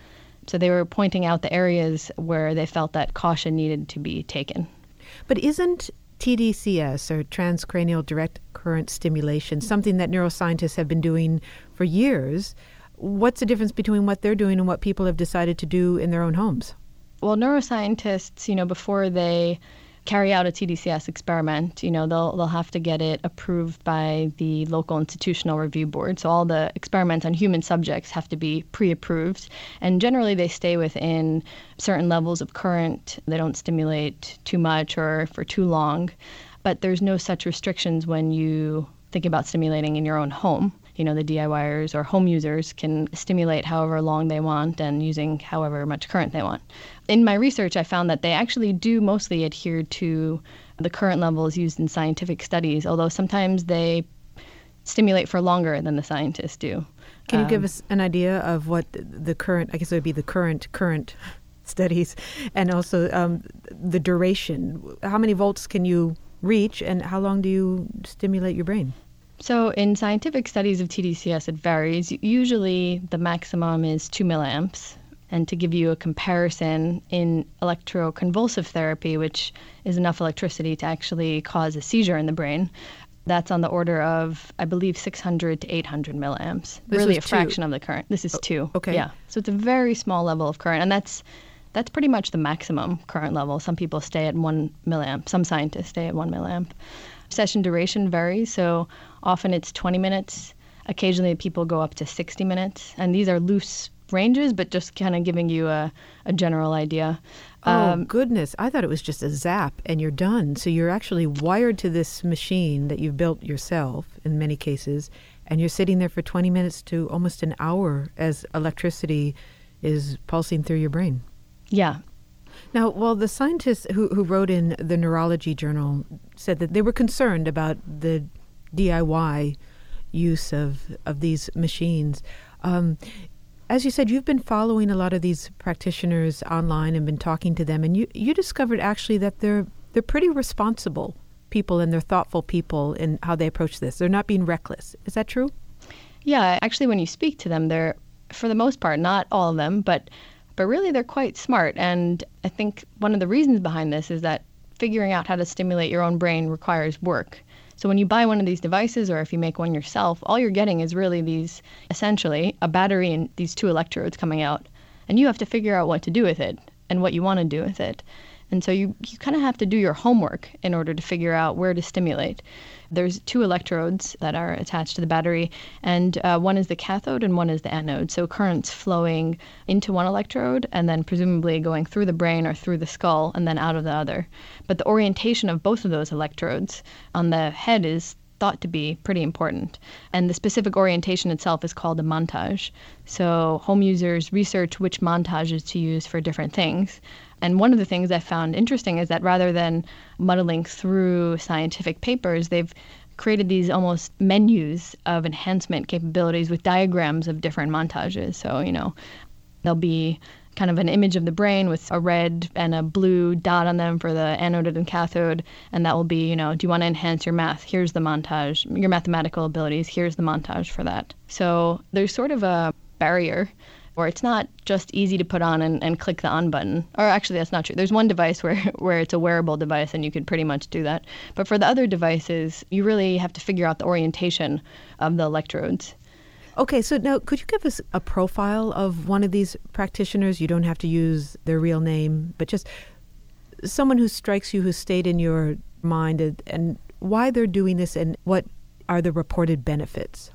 So they were pointing out the areas where they felt that caution needed to be taken. But isn't T D C S, or transcranial direct current stimulation, something that neuroscientists have been doing for years? What's the difference between what they're doing and what people have decided to do in their own homes? Well, neuroscientists, you know, before they carry out a T D C S experiment, you know, they'll they'll have to get it approved by the local institutional review board. So all the experiments on human subjects have to be pre-approved. And generally they stay within certain levels of current. They don't stimulate too much or for too long. But there's no such restrictions when you think about stimulating in your own home. You know, the DIYers or home users can stimulate however long they want and using however much current they want. In my research, I found that they actually do mostly adhere to the current levels used in scientific studies, although sometimes they stimulate for longer than the scientists do. Can you Um, give us an idea of what the current, I guess it would be the current, current studies, and also um, the duration? How many volts can you reach, and how long do you stimulate your brain? So in scientific studies of T D C S, it varies. Usually the maximum is two milliamps. And to give you a comparison, in electroconvulsive therapy, which is enough electricity to actually cause a seizure in the brain, that's on the order of, I believe, six hundred to eight hundred milliamps. This really a is two. fraction of the current. This is two. Okay. Yeah. So it's a very small level of current. And that's that's pretty much the maximum current level. Some people stay at one milliamp. Some scientists stay at one milliamp. Session duration varies. So often it's twenty minutes. Occasionally people go up to sixty minutes. And these are loose ranges, but just kind of giving you a, a general idea. Oh, Um, goodness. I thought it was just a zap and you're done. So you're actually wired to this machine that you've built yourself in many cases, and you're sitting there for twenty minutes to almost an hour as electricity is pulsing through your brain. Yeah. Now, well, the scientists who, who wrote in the Neurology Journal said that they were concerned about the D I Y use of, of these machines. Um, As you said, you've been following a lot of these practitioners online and been talking to them, and you, you discovered actually that they're they're pretty responsible people and they're thoughtful people in how they approach this. They're not being reckless. Is that true? Yeah, actually, when you speak to them, they're, for the most part, not all of them, but but really they're quite smart. And I think one of the reasons behind this is that figuring out how to stimulate your own brain requires work. So when you buy one of these devices, or if you make one yourself, all you're getting is really these, essentially, a battery and these two electrodes coming out. And you have to figure out what to do with it and what you want to do with it. And so you, you kind of have to do your homework in order to figure out where to stimulate. There's two electrodes that are attached to the battery, and uh, one is the cathode and one is the anode. So current's flowing into one electrode and then presumably going through the brain or through the skull and then out of the other. But the orientation of both of those electrodes on the head is thought to be pretty important. And the specific orientation itself is called a montage. So home users research which montages to use for different things. And one of the things I found interesting is that rather than muddling through scientific papers, they've created these almost menus of enhancement capabilities with diagrams of different montages. So, you know, there'll be kind of an image of the brain with a red and a blue dot on them for the anode and cathode. And that will be, you know, do you want to enhance your math? Here's the montage. Your mathematical abilities, here's the montage for that. So there's sort of a barrier where it's not just easy to put on and, and click the on button. Or actually, that's not true. There's one device where, where it's a wearable device and you could pretty much do that. But for the other devices, you really have to figure out the orientation of the electrodes. Okay, so now could you give us a profile of one of these practitioners? You don't have to use their real name, but just someone who strikes you, who stayed in your mind, and, and why they're doing this and what are the reported benefits?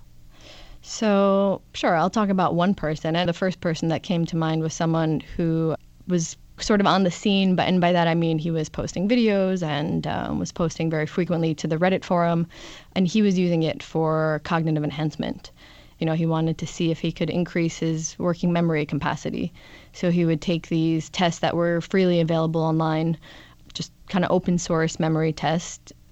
So, sure, I'll talk about one person. And the first person that came to mind was someone who was sort of on the scene, but and by that I mean he was posting videos and um, was posting very frequently to the Reddit forum, and he was using it for cognitive enhancement. You know, he wanted to see if he could increase his working memory capacity. So he would take these tests that were freely available online, just kind of open source memory tests,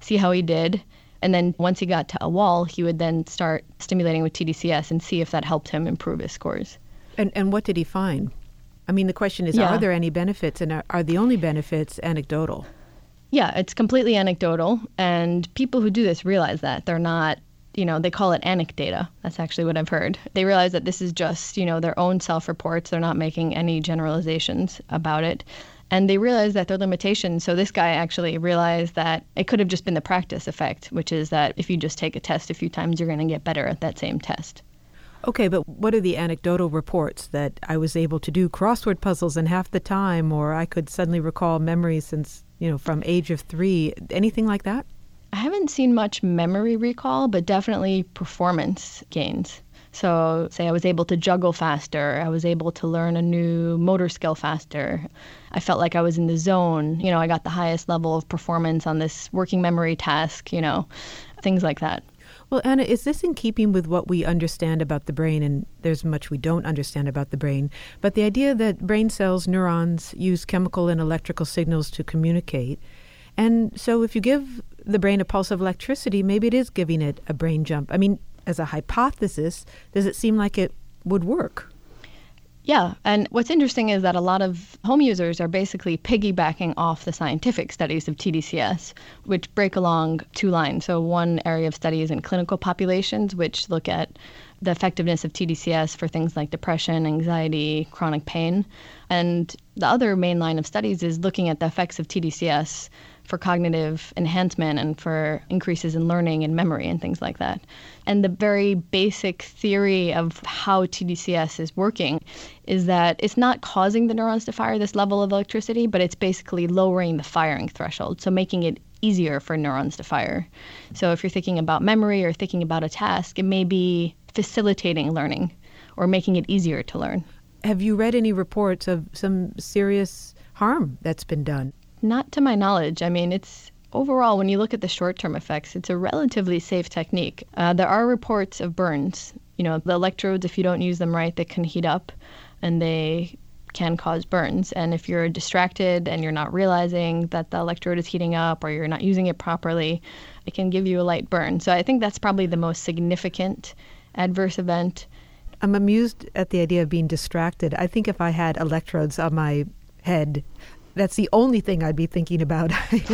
see how he did. And then once he got to a wall, he would then start stimulating with T D C S and see if that helped him improve his scores. And and what did he find? I mean, the question is, Yeah. are there any benefits, and are, are the only benefits anecdotal? Yeah, it's completely anecdotal. And people who do this realize that. They're not, you know, they call it anecdata. That's actually what I've heard. They realize that this is just, you know, their own self-reports. They're not making any generalizations about it. And they realize that there are limitations. So this guy actually realized that it could have just been the practice effect, which is that if you just take a test a few times, you're going to get better at that same test. Okay, but what are the anecdotal reports that I was able to do crossword puzzles in half the time, or I could suddenly recall memories since, you know, from age of three, anything like that? I haven't seen much memory recall, but definitely performance gains. So say I was able to juggle faster, I was able to learn a new motor skill faster. I felt like I was in the zone. You know, I got the highest level of performance on this working memory task, you know, things like that. Well, Anna, is this in keeping with what we understand about the brain? And there's much we don't understand about the brain. But the idea that brain cells, neurons, use chemical and electrical signals to communicate. And so if you give the brain a pulse of electricity, maybe it is giving it a brain jump. I mean, as a hypothesis, does it seem like it would work? Yeah, and what's interesting is that a lot of home users are basically piggybacking off the scientific studies of T D C S, which break along two lines. So one area of study is in clinical populations, which look at the effectiveness of T D C S for things like depression, anxiety, chronic pain. And the other main line of studies is looking at the effects of T D C S for cognitive enhancement and for increases in learning and memory and things like that. And the very basic theory of how T D C S is working is that it's not causing the neurons to fire this level of electricity, but it's basically lowering the firing threshold, so making it easier for neurons to fire. So if you're thinking about memory or thinking about a task, it may be facilitating learning or making it easier to learn. Have you read any reports of some serious harm that's been done? Not to my knowledge. I mean, it's overall, when you look at the short-term effects, it's a relatively safe technique. Uh, there are reports of burns. You know, the electrodes, if you don't use them right, they can heat up and they can cause burns. And if you're distracted and you're not realizing that the electrode is heating up or you're not using it properly, it can give you a light burn. So I think that's probably the most significant adverse event. I'm amused at the idea of being distracted. I think if I had electrodes on my head, that's the only thing I'd be thinking about.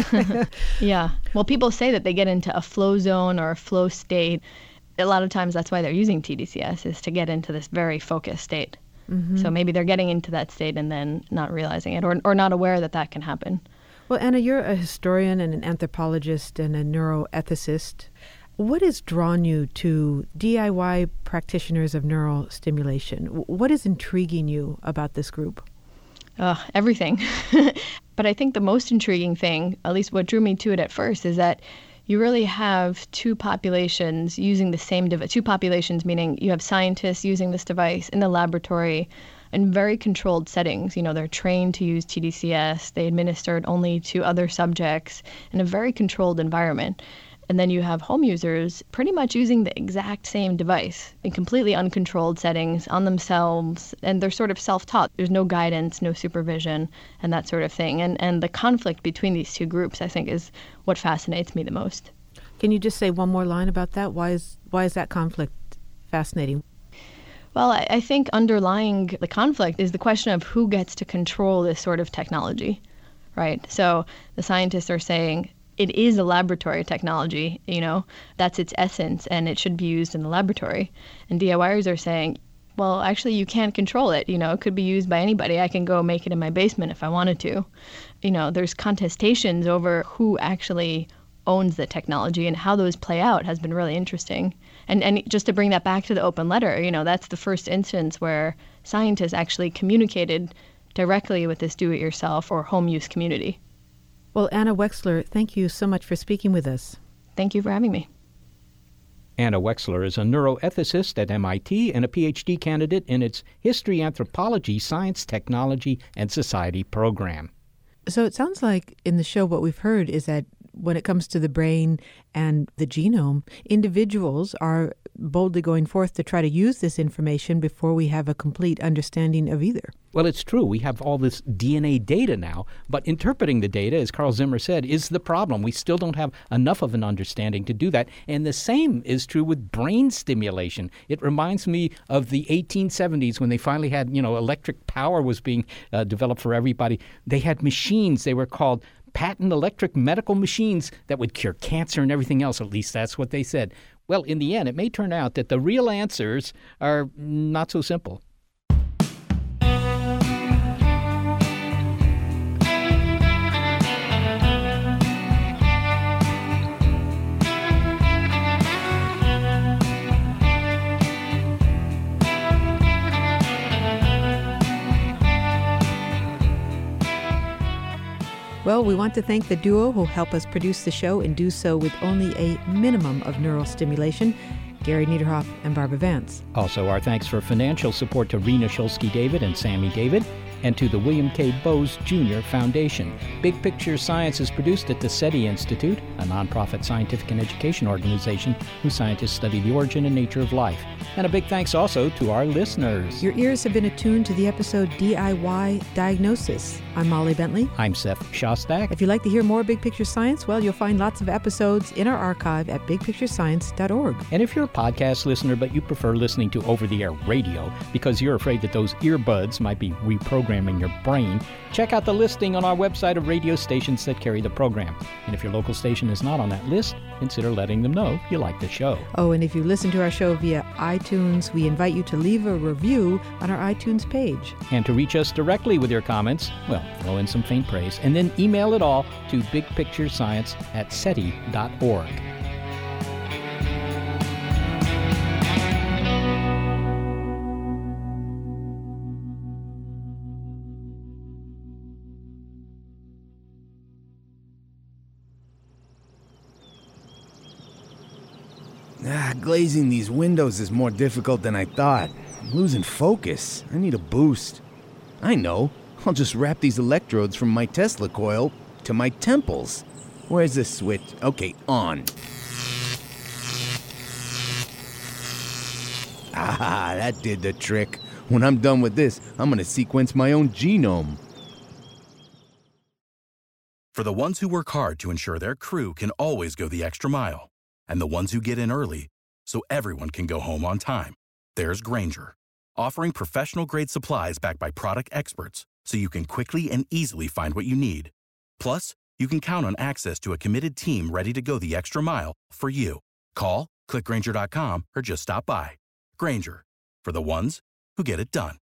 Yeah. Well, people say that they get into a flow zone or a flow state. A lot of times that's why they're using T D C S, is to get into this very focused state. Mm-hmm. So maybe they're getting into that state and then not realizing it or, or not aware that that can happen. Well, Anna, you're a historian and an anthropologist and a neuroethicist. What has drawn you to D I Y practitioners of neural stimulation? What is intriguing you about this group? Uh, everything. But I think the most intriguing thing, at least what drew me to it at first, is that you really have two populations using the same device. Two populations, meaning you have scientists using this device in the laboratory in very controlled settings. You know, they're trained to use T D C S. They administer it only to other subjects in a very controlled environment. And then you have home users pretty much using the exact same device in completely uncontrolled settings on themselves. And they're sort of self-taught. There's no guidance, no supervision, and that sort of thing. And and the conflict between these two groups, I think, is what fascinates me the most. Can you just say one more line about that? Why is why is that conflict fascinating? Well, I, I think underlying the conflict is the question of who gets to control this sort of technology, right? So the scientists are saying, it is a laboratory technology, you know, that's its essence, and it should be used in the laboratory. And DIYers are saying, well, actually, you can't control it. You know, it could be used by anybody. I can go make it in my basement if I wanted to. You know, there's contestations over who actually owns the technology, and how those play out has been really interesting. And and just to bring that back to the open letter, you know, that's the first instance where scientists actually communicated directly with this do-it-yourself or home use community. Well, Anna Wexler, thank you so much for speaking with us. Thank you for having me. Anna Wexler is a neuroethicist at M I T and a P H D candidate in its History Anthropology Science, Technology, and Society program. So it sounds like in the show what we've heard is that when it comes to the brain and the genome, individuals are boldly going forth to try to use this information before we have a complete understanding of either. Well, it's true. We have all this D N A data now, but interpreting the data, as Carl Zimmer said, is the problem. We still don't have enough of an understanding to do that. And the same is true with brain stimulation. It reminds me of the eighteen seventies when they finally had, you know, electric power was being uh, developed for everybody. They had machines. They were called patent electric medical machines that would cure cancer and everything else. At least that's what they said. Well, in the end, it may turn out that the real answers are not so simple. Well, we want to thank the duo who help us produce the show and do so with only a minimum of neural stimulation, Gary Niederhoff and Barbara Vance. Also, our thanks for financial support to Rena Shulsky-David and Sammy David, and to the William K. Bowes Junior Foundation. Big Picture Science is produced at the SETI Institute, a nonprofit scientific and education organization whose scientists study the origin and nature of life. And a big thanks also to our listeners. Your ears have been attuned to the episode D I Y Diagnosis. I'm Molly Bentley. I'm Seth Shostak. If you'd like to hear more Big Picture Science, well, you'll find lots of episodes in our archive at big picture science dot org. And if you're a podcast listener, but you prefer listening to over-the-air radio because you're afraid that those earbuds might be reprogramming your brain, check out the listing on our website of radio stations that carry the program. And if your local station is not on that list, consider letting them know you like the show. Oh, and if you listen to our show via iTunes, we invite you to leave a review on our iTunes page. And to reach us directly with your comments, well, throw in some faint praise, and then email it all to bigpicturescience at seti dot org. Ah, glazing these windows is more difficult than I thought. I'm losing focus. I need a boost. I know. I'll just wrap these electrodes from my Tesla coil to my temples. Where's the switch? Okay, on. Ah, that did the trick. When I'm done with this, I'm gonna sequence my own genome. For the ones who work hard to ensure their crew can always go the extra mile, and the ones who get in early so everyone can go home on time, there's Grainger, offering professional-grade supplies backed by product experts so you can quickly and easily find what you need. Plus, you can count on access to a committed team ready to go the extra mile for you. Call, click Grainger dot com, or just stop by. Grainger, for the ones who get it done.